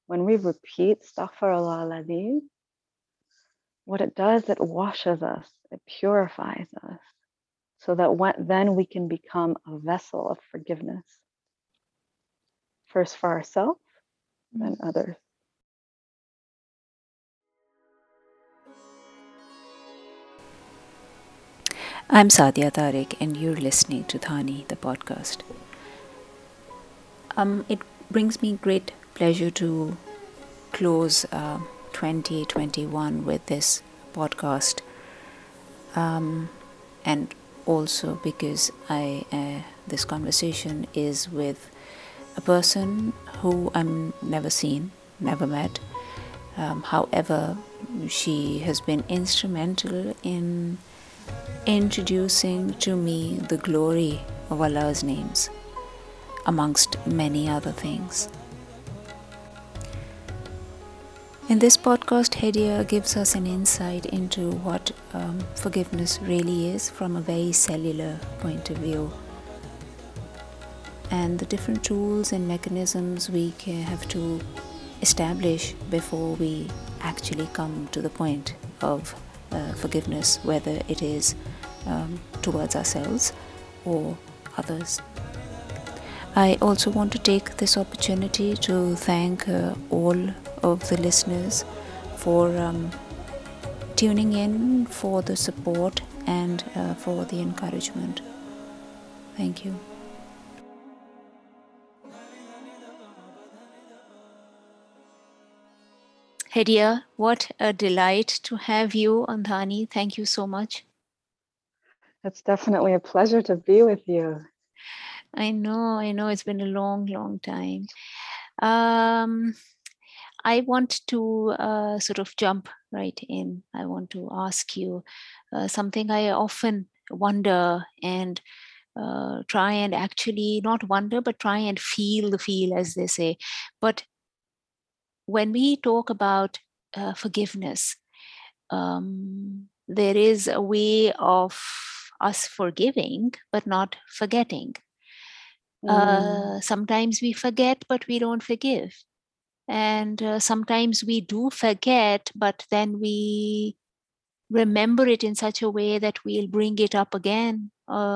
when we repeat Astaghfirullah Alazim, what it does, it washes us, it purifies us, so that then we can become a vessel of forgiveness. First for ourselves, then others. I'm Sadia Tariq, and you're listening to Thani, the podcast. It brings me great pleasure to close 2021 with this podcast, and also because this conversation is with a person who I'm never seen, never met. However, she has been instrumental in introducing to me the glory of Allah's names, amongst many other things. In this podcast, Hedia gives us an insight into what forgiveness really is from a very cellular point of view, and the different tools and mechanisms we have to establish before we actually come to the point of forgiveness, whether it is towards ourselves or others. I also want to take this opportunity to thank all of the listeners for tuning in, for the support, and for the encouragement. Thank you. Hedia, what a delight to have you on Thani. Thank you so much. It's definitely a pleasure to be with you. I know. It's been a long, long time. I want to sort of jump right in. I want to ask you something I often wonder and try and actually not wonder, but try and feel the feel, as they say. But when we talk about forgiveness, there is a way of us forgiving, but not forgetting. Sometimes we forget, but we don't forgive. And sometimes we do forget, but then we remember it in such a way that we'll bring it up again,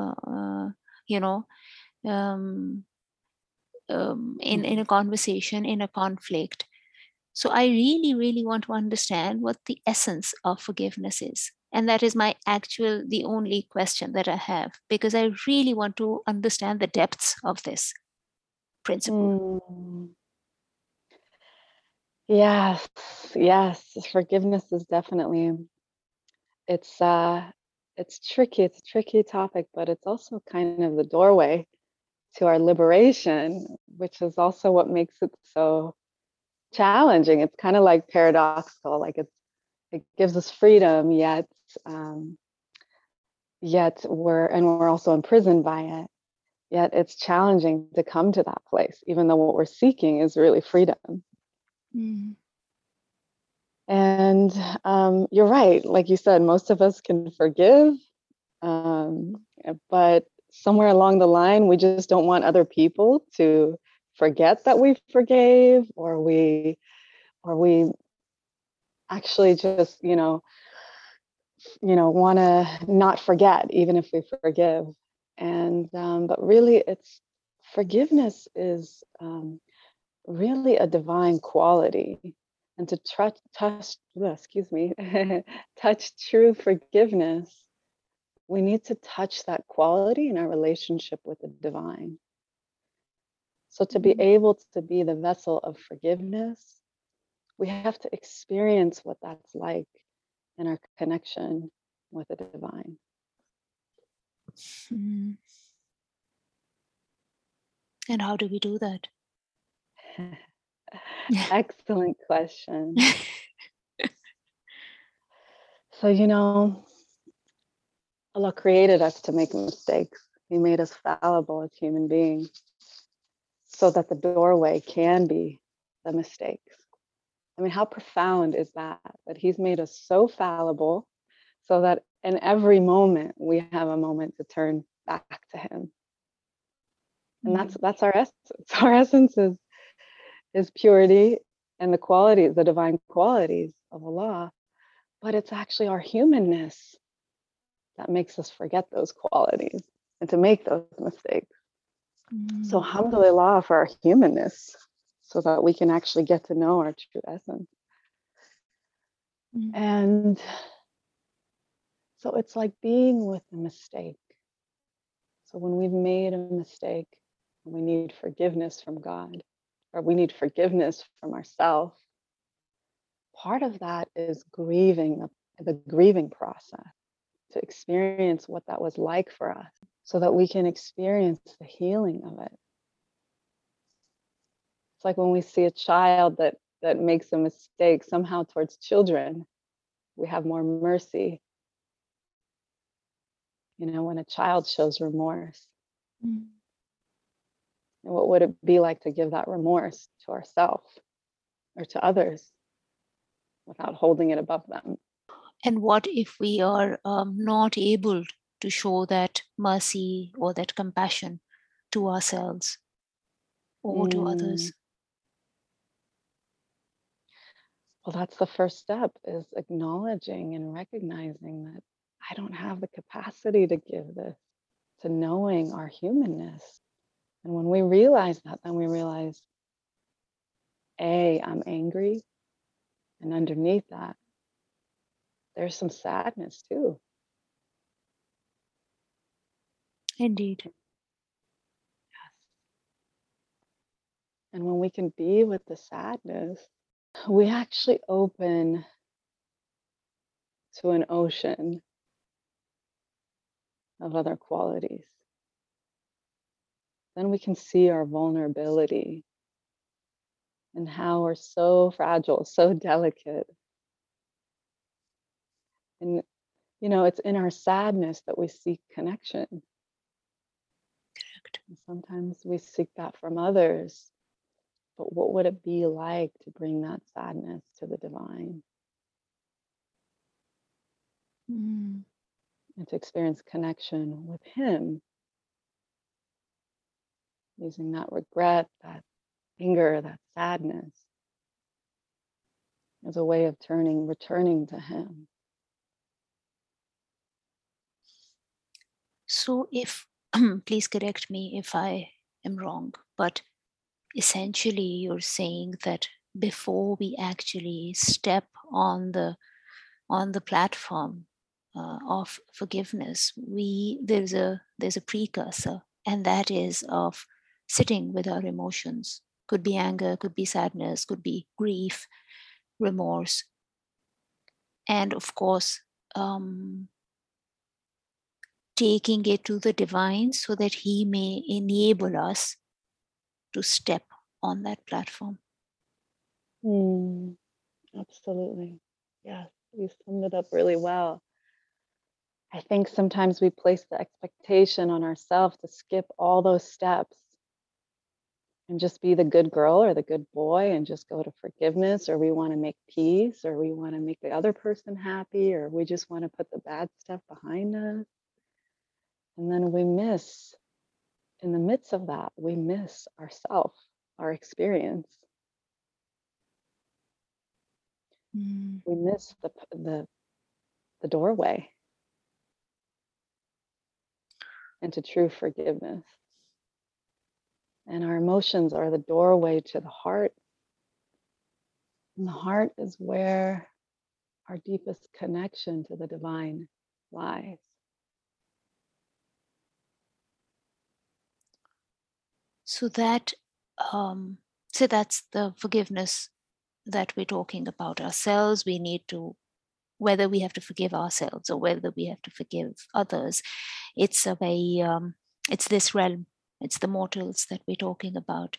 in a conversation, in a conflict. So I really, really want to understand what the essence of forgiveness is. And that is the only question that I have, because I really want to understand the depths of this principle. Yes. Forgiveness is definitely, it's tricky. It's a tricky topic, but it's also kind of the doorway to our liberation, which is also what makes it so challenging. It's kind of like paradoxical, like it gives us freedom, yet we're also imprisoned by it. Yet it's challenging to come to that place, even though what we're seeking is really freedom. And you're right, like you said, most of us can forgive, but somewhere along the line, we just don't want other people to forget that we forgave, or we actually just want to not forget even if we forgive. And but really, it's forgiveness is really a divine quality, and to touch true forgiveness, we need to touch that quality in our relationship with the divine. So to be able to be the vessel of forgiveness, we have to experience what that's like in our connection with the divine. And how do we do that? Excellent question. So, Allah created us to make mistakes. He made us fallible as human beings so that the doorway can be the mistakes. I mean, how profound is that? That He's made us so fallible so that in every moment we have a moment to turn back to Him. And that's our essence. Our essence is purity, and the qualities, the divine qualities of Allah, but it's actually our humanness that makes us forget those qualities and to make those mistakes. So alhamdulillah for our humanness, so that we can actually get to know our true essence. And so it's like being with the mistake. So when we've made a mistake, we need forgiveness from God, or we need forgiveness from ourselves. Part of that is grieving, the grieving process, to experience what that was like for us, so that we can experience the healing of it. It's like when we see a child that makes a mistake, somehow towards children, we have more mercy. You know, when a child shows remorse. And what would it be like to give that remorse to ourselves or to others without holding it above them? And what if we are not able to show that mercy or that compassion to ourselves or to others? Well, that's the first step, is acknowledging and recognizing that I don't have the capacity to give this, to knowing our humanness. And when we realize that, then we realize, I'm angry. And underneath that, there's some sadness too. Indeed. Yes. And when we can be with the sadness, we actually open to an ocean of other qualities. Then we can see our vulnerability and how we're so fragile, so delicate. And, you know, it's in our sadness that we seek connection. Correct. And sometimes we seek that from others. But what would it be like to bring that sadness to the divine? And to experience connection with Him, using that regret, that anger, that sadness as a way of returning to Him. So if, please correct me if I am wrong, but essentially you're saying that before we actually step on the platform of forgiveness, there's a precursor, and that is of sitting with our emotions. Could be anger, could be sadness, could be grief, remorse, and of course taking it to the divine so that He may enable us to step on that platform. Absolutely. Yes, you summed it up really well. I think sometimes we place the expectation on ourselves to skip all those steps and just be the good girl or the good boy and just go to forgiveness, or we want to make peace, or we want to make the other person happy, or we just want to put the bad stuff behind us. And then we miss, in the midst of that, we miss ourself, our experience. We miss the doorway into true forgiveness. And our emotions are the doorway to the heart. And the heart is where our deepest connection to the divine lies. So that's the forgiveness that we're talking about ourselves. We need to, whether we have to forgive ourselves or whether we have to forgive others, it's a very it's this realm, it's the mortals that we're talking about.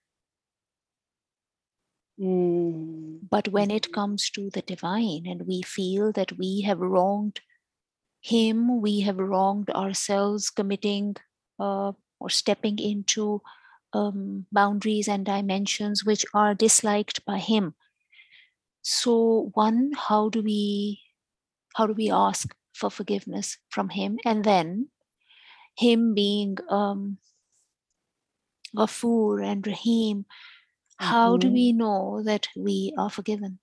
But when it comes to the divine and we feel that we have wronged Him, we have wronged ourselves, committing or stepping into boundaries and dimensions which are disliked by Him. So one, how do we ask for forgiveness from Him? And then Him being Ghafoor and Rahim, How do we know that we are forgiven?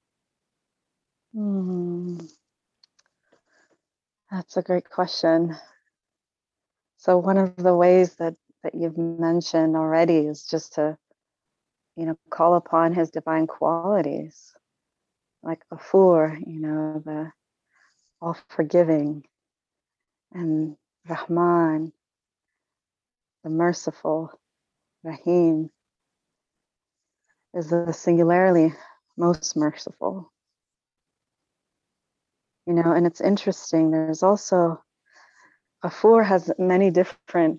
That's a great question. So one of the ways that you've mentioned already is just to, call upon his divine qualities, like Ghafur, the all forgiving, and Rahman, the merciful, Rahim is the singularly most merciful. And it's interesting, there's also, Ghafur has many different,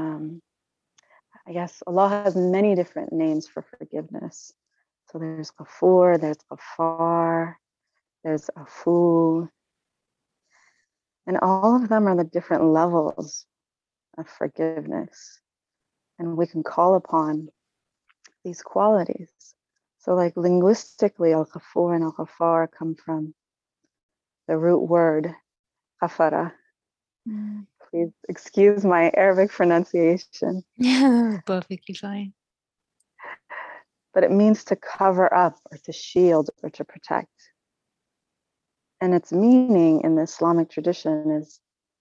I guess Allah has many different names for forgiveness. So there's Ghafur, there's Ghaffar, there's Afu, and all of them are the different levels of forgiveness. And we can call upon these qualities. So like linguistically, Al-Ghafur and Al-Ghaffar come from the root word Ghafara. Please excuse my Arabic pronunciation. Perfectly fine. But it means to cover up or to shield or to protect. And its meaning in the Islamic tradition is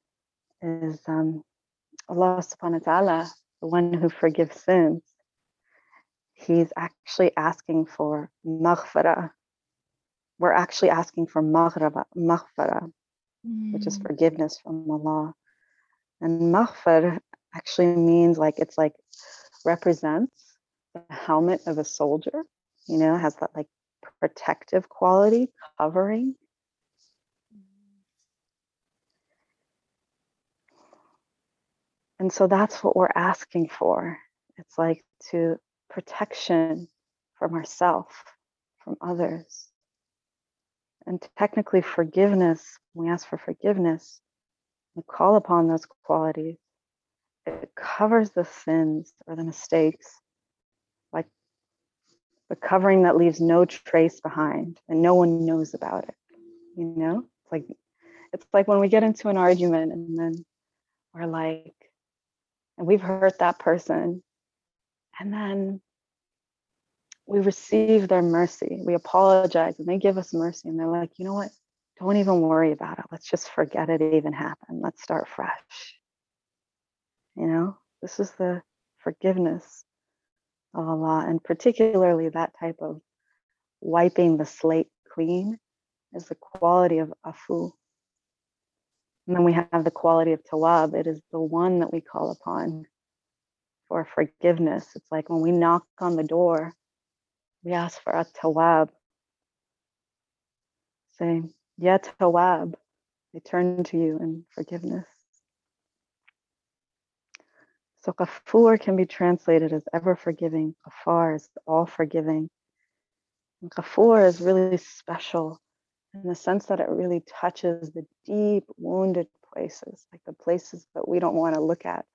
Allah subhanahu wa ta'ala, the one who forgives sins. He's actually asking for maghfirah. We're actually asking for maghfirah, which is forgiveness from Allah. And maghfir actually means it's like represents the helmet of a soldier, has that like protective quality, covering. And so that's what we're asking for. It's like to protection from ourselves, from others. And technically forgiveness, when we ask for forgiveness, we call upon those qualities. It covers the sins or the mistakes, like the covering that leaves no trace behind and no one knows about it. It's like when we get into an argument and then we're like, and we've hurt that person, and then we receive their mercy. We apologize and they give us mercy, and they're like, you know what? Don't even worry about it. Let's just forget it even happened. Let's start fresh. This is the forgiveness of Allah, and particularly that type of wiping the slate clean is the quality of Afu. And then we have the quality of Tawab. It is the one that we call upon for forgiveness. It's like when we knock on the door, we ask for a Tawab, saying, Ya Tawab, I turn to you in forgiveness. So Ghafur can be translated as ever forgiving. Ghaffar is all forgiving. And Ghafur is really special in the sense that it really touches the deep wounded places, like the places that we don't want to look at,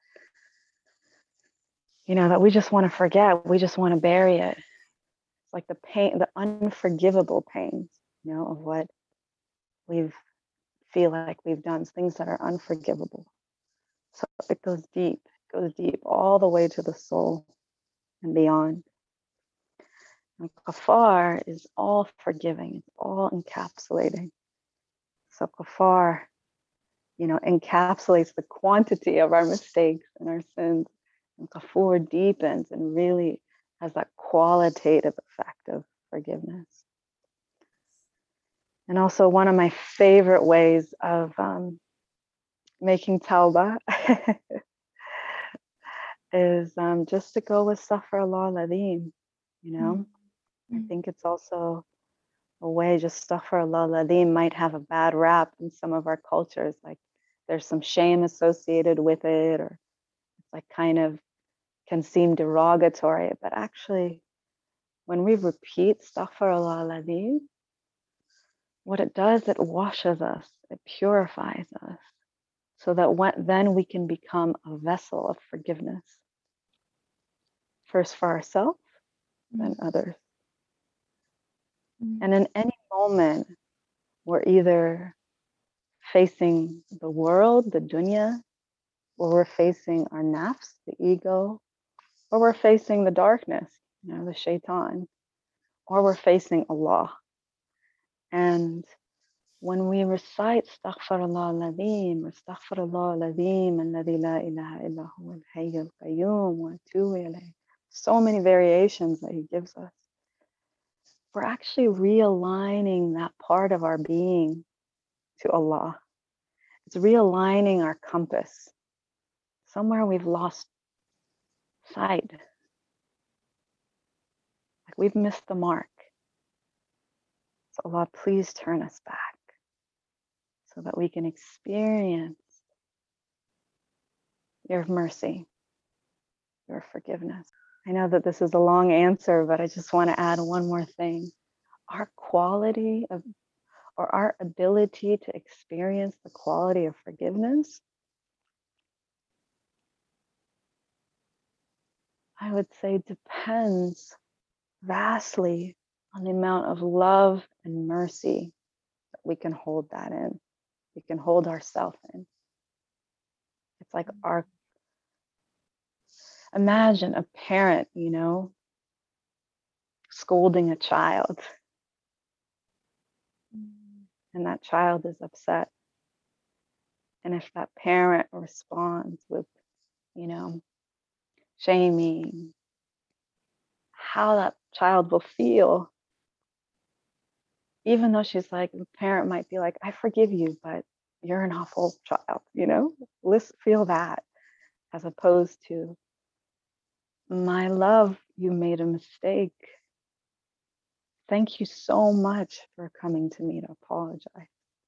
that we just want to forget. We just want to bury it. It's like the pain, the unforgivable pains, of what we feel like we've done, things that are unforgivable. So it goes deep all the way to the soul and beyond. And Ghaffar is all forgiving, it's all encapsulating. So Ghaffar, encapsulates the quantity of our mistakes and our sins. And Ghafur deepens and really has that qualitative effect of forgiveness. And also one of my favorite ways of making tawbah is just to go with Astaghfirullah al-Azim, I think it's also a way, just Astaghfirullah al-Azim might have a bad rap in some of our cultures, like there's some shame associated with it, or it's like kind of can seem derogatory, but actually when we repeat Astaghfirullah al-Azim, what it does, it washes us, it purifies us, so that then we can become a vessel of forgiveness. First for ourselves, then others. And in any moment, we're either facing the world, the dunya, or we're facing our nafs, the ego, or we're facing the darkness, the shaitan, or we're facing Allah. And when we recite Astaghfirullah al-Azim, Astaghfirullah al-Azim, alladhi la ilaha illa huwa al-hayy al-qayyum wa atubu ilayh, so many variations that he gives us, we're actually realigning that part of our being to Allah. It's realigning our compass. Somewhere we've lost sight. Like we've missed the mark. So Allah, please turn us back so that we can experience your mercy, your forgiveness. I know that this is a long answer, but I just want to add one more thing. Our quality of, or our ability to experience the quality of forgiveness, I would say, depends vastly on the amount of love and mercy that we can hold that in. We can hold ourselves in. It's like imagine a parent, scolding a child, and that child is upset. And if that parent responds with, shaming, how that child will feel, even though she's like, the parent might be like, I forgive you, but you're an awful child, let's feel that, as opposed to, my love, you made a mistake. Thank you so much for coming to me to apologize.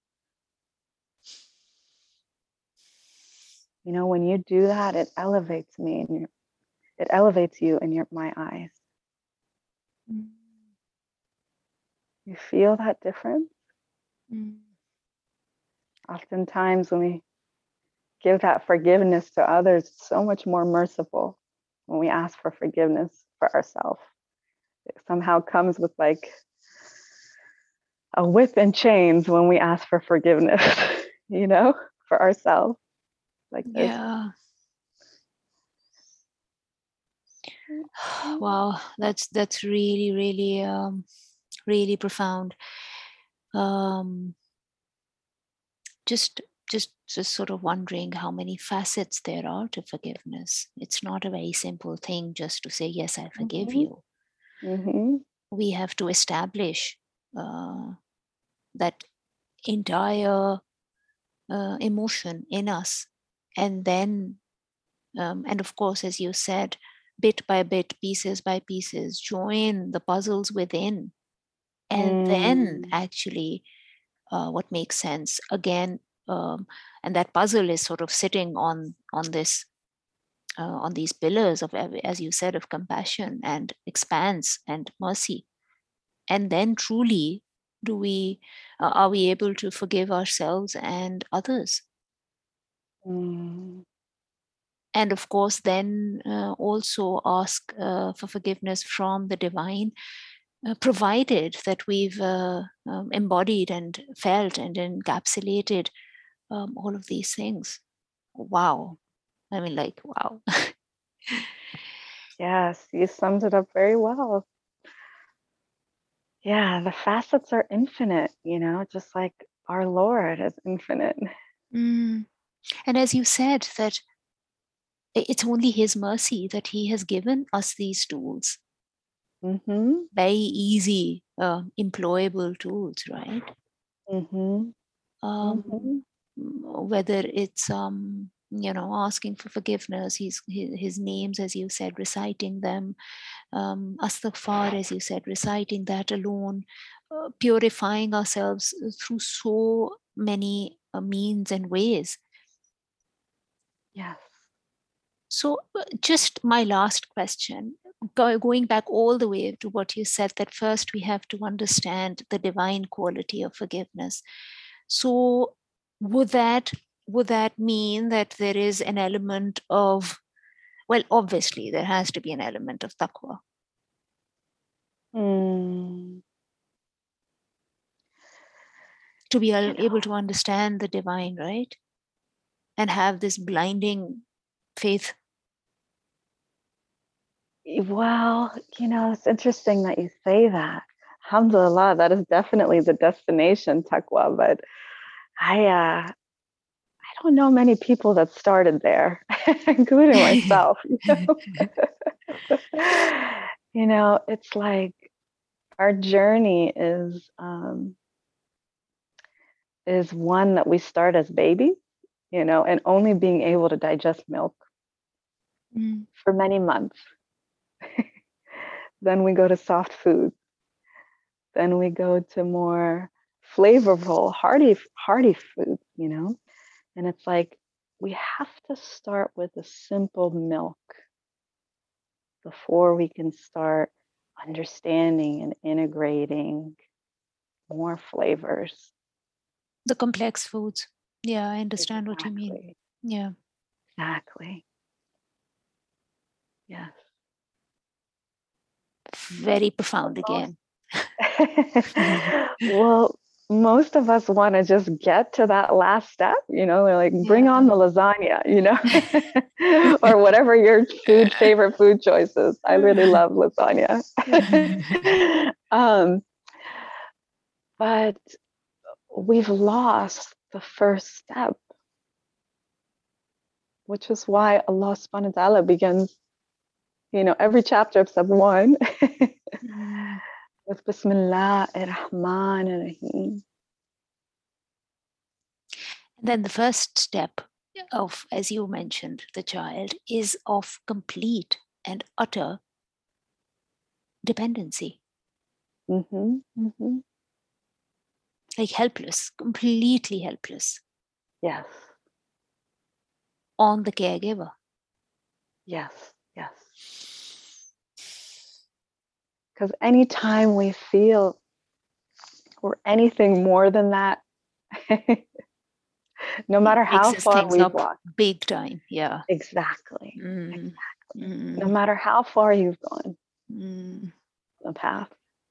When you do that, it elevates me, and it elevates you in my eyes. Mm. You feel that difference? Mm. Oftentimes when we give that forgiveness to others, it's so much more merciful when we ask for forgiveness for ourselves. It somehow comes with like a whip and chains when we ask for forgiveness, for ourselves. Like this. Yeah. Wow, that's really, really, really profound. Just sort of wondering how many facets there are to forgiveness. It's not a very simple thing just to say, yes, I forgive Mm-hmm. you. Mm-hmm. We have to establish that entire emotion in us. And then, and of course, as you said, bit by bit, pieces by pieces, join the puzzles within. And then actually what makes sense again, and that puzzle is sort of sitting on this on these pillars of, as you said, of compassion and expanse and mercy. And then truly are we able to forgive ourselves and others. And of course then also ask for forgiveness from the divine, provided that we've embodied and felt and encapsulated all of these things. Wow. I mean, like, wow. Yes, you summed it up very well. Yeah, the facets are infinite, just like our Lord is infinite. And as you said, that it's only His mercy that He has given us these tools. Mm-hmm. Very easy, employable tools, right? Mm-hmm. Whether it's asking for forgiveness, his names, as you said, reciting them, astaghfar, as you said, reciting that alone, purifying ourselves through so many means and ways. Yes. So just my last question, going back all the way to what you said, that first we have to understand the divine quality of forgiveness. So would that mean that there is an element of, well, obviously there has to be an element of taqwa. To be able to understand the divine, right? And have this blinding faith. Well, it's interesting that you say that. Alhamdulillah, that is definitely the destination, taqwa. But I don't know many people that started there, including myself. It's like our journey is one that we start as babies, and only being able to digest milk Mm. for many months. Then we go to soft foods. Then we go to more flavorful, hearty foods, And it's like we have to start with a simple milk before we can start understanding and integrating more flavors. The complex foods. Yeah, I understand what you mean. Exactly. Yeah. Exactly. Yes. Very profound again. Well, most of us want to just get to that last step, they're like, bring on the lasagna, or whatever your favorite food choice is. I really love lasagna. But we've lost the first step, which is why Allah subhanahu wa ta'ala begins, every chapter of step 1 with Bismillah ar-Rahman ar-Rahim. Then the first step of, as you mentioned, the child is of complete and utter dependency. Mm-hmm, mm-hmm. Like helpless, completely helpless. Yes. On the caregiver. Yes, yes. Because anytime we feel we're anything more than that, no matter how Mixes far things we've up walked. big time. Yeah. Exactly. Mm. Exactly. No matter how far you've gone the path.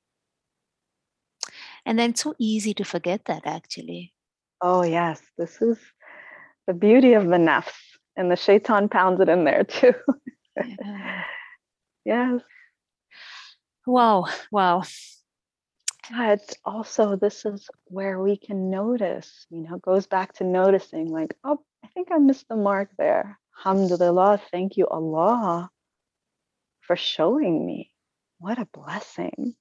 And then it's so easy to forget that, actually. Oh, yes. This is the beauty of the nafs. And the shaitan pounds it in there too. Yeah. Yes. Wow. Wow. But also, this is where we can notice, goes back to noticing, like, oh, I think I missed the mark there. Alhamdulillah, thank you, Allah, for showing me. What a blessing,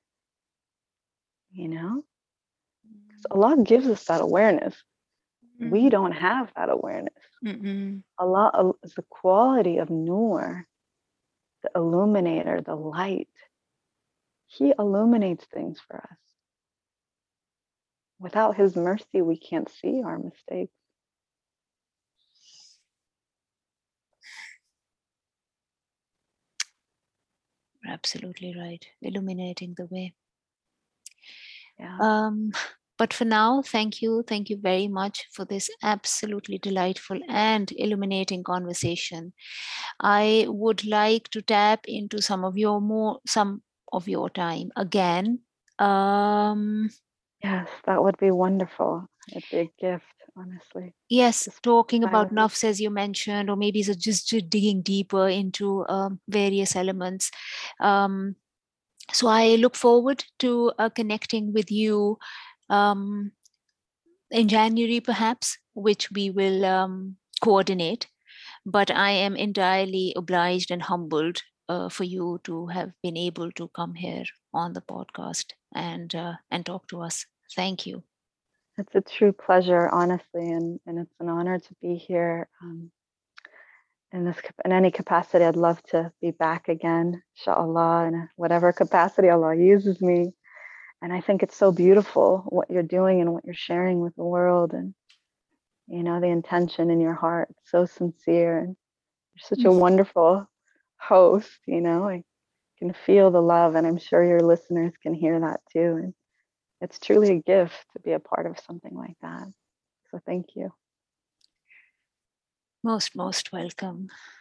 Because Allah gives us that awareness. We don't have that awareness. Allah is the quality of Nur, the illuminator, the light. He illuminates things for us. Without His mercy, we can't see our mistakes. Absolutely right. Illuminating the way. Yeah. But for now, thank you. Thank you very much for this absolutely delightful and illuminating conversation. I would like to tap into some of your time again. Yes, that would be wonderful. It'd be a gift, honestly. Yes, Just talking about nafs, as you mentioned, or maybe just digging deeper into various elements. So I look forward to connecting with you in January, perhaps, which we will coordinate. But I am entirely obliged and humbled for you to have been able to come here on the podcast and talk to us. Thank you. It's a true pleasure, honestly, and it's an honor to be here. In any capacity, I'd love to be back again, inshallah, in whatever capacity Allah uses me. And I think it's so beautiful what you're doing and what you're sharing with the world, and the intention in your heart, so sincere, and you're such a wonderful host. I can feel the love, and I'm sure your listeners can hear that too. And it's truly a gift to be a part of something like that. So thank you. Most welcome.